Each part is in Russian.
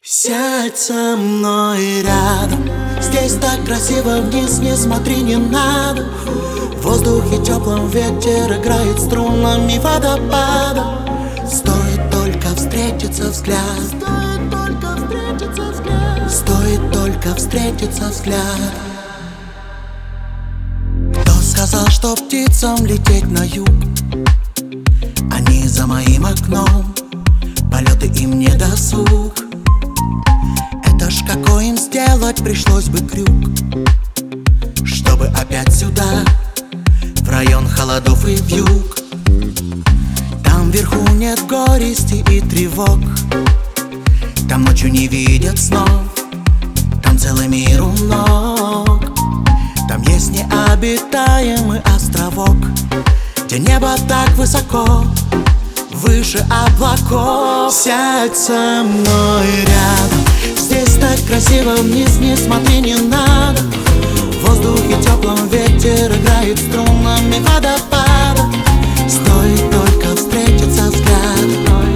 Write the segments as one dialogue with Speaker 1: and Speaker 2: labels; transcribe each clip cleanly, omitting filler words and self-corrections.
Speaker 1: Сядь со мной рядом. Здесь так красиво, вниз не смотри, не надо. В воздухе теплом ветер играет струнами водопада. Стоит только встретиться взгляд. Стоит только встретиться взгляд. Кто сказал, что птицам лететь на юг? Они за моим окном, полеты им не досуг. Это ж какой им сделать пришлось бы крюк, чтобы опять сюда, в район холодов и вьюг. Там вверху нет горести и тревог, там ночью не видят снов, там целый мир у ног. Там есть необитаемый островок, где небо так высоко, выше облаков. Сядь со мной рядом. Здесь так красиво, вниз не смотри, не надо. В воздухе теплом ветер играет струнами водопада. Стоит только встретиться взгляд.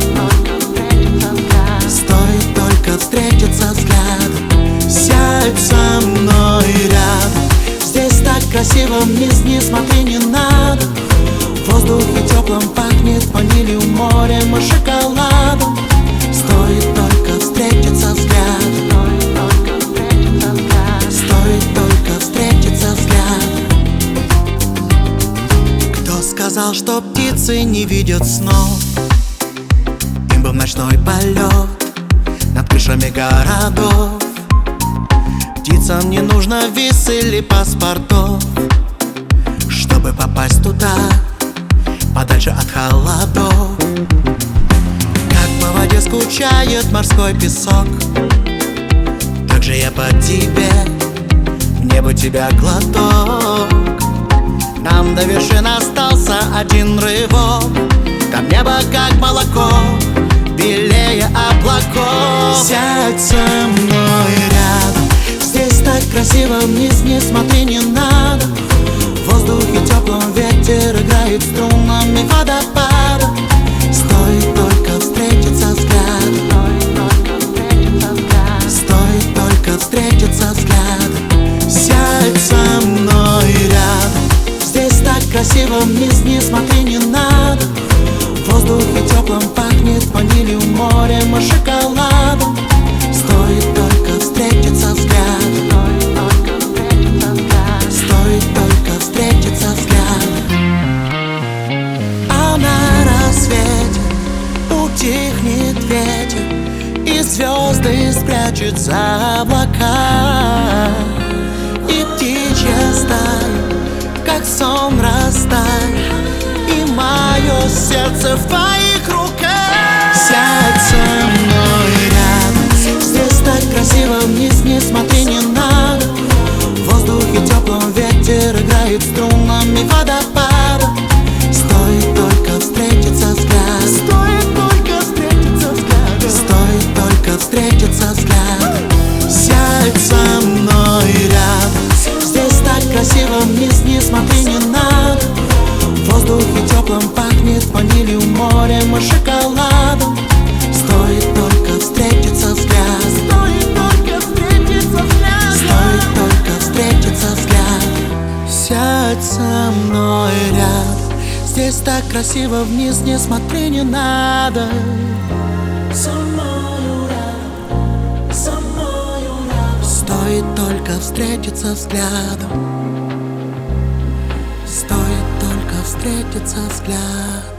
Speaker 1: Стоит только встретиться взгляд. Сядь со мной рядом. Здесь так красиво, вниз не смотри, не надо. В воздухе теплом пахнет ванилью, морем и шоколадом. Стоит только встретиться взгляд. Стоит только встретиться взгляд. Кто сказал, что птицы не видят снов? Им бы в ночной полет над крышами городов. Птицам не нужно виз или паспортов, чтобы попасть туда, подальше от холодов. Как по воде скучает морской песок, так же я по тебе, мне бы тебя глоток. Нам до вершин остался один рывок. Там небо как молоко, белее облаков. Сядь со мной рядом. Здесь так красиво, вниз не смотри, не надо. В воздухе теплом ветер играет струнами водопада. Стоит только встретиться взгляд. Стоит только встретиться взгляд. Сядь со мной рядом. Здесь так красиво, вниз не смотри, не надо. В воздухе теплом пахнет ванилью, морем и шоколадом. Стоит только встретиться взгляд. Стоит только встретиться взгляд. А на рассвете утихнет ветер, и звезды спрячут за облака. И птичья стая, как сон, растает, и мое сердце в твоих руках. Сядь со мной рядом. Здесь так красиво, вниз не смотри, не надо. В воздухе теплом ветер играет струнами водопада. Стоит только встретиться взгляд. Стоит только встретиться взгляд. Стоит только встретиться взгляд. Сядь со мной рядом. Здесь так красиво, вниз не смотри, не надо. В воздухе теплом пахнет ванилью, морем и шоколадом. Стоит только встретиться взгляд. Стоит только встретиться взгляд. Стоит только встретиться взгляд. Сядь со мной рядом. Здесь так красиво, вниз не смотри, не надо. Со мною рядом, со мною рядом. Стоит только встретиться взглядом. Стоит только встретиться взгляд.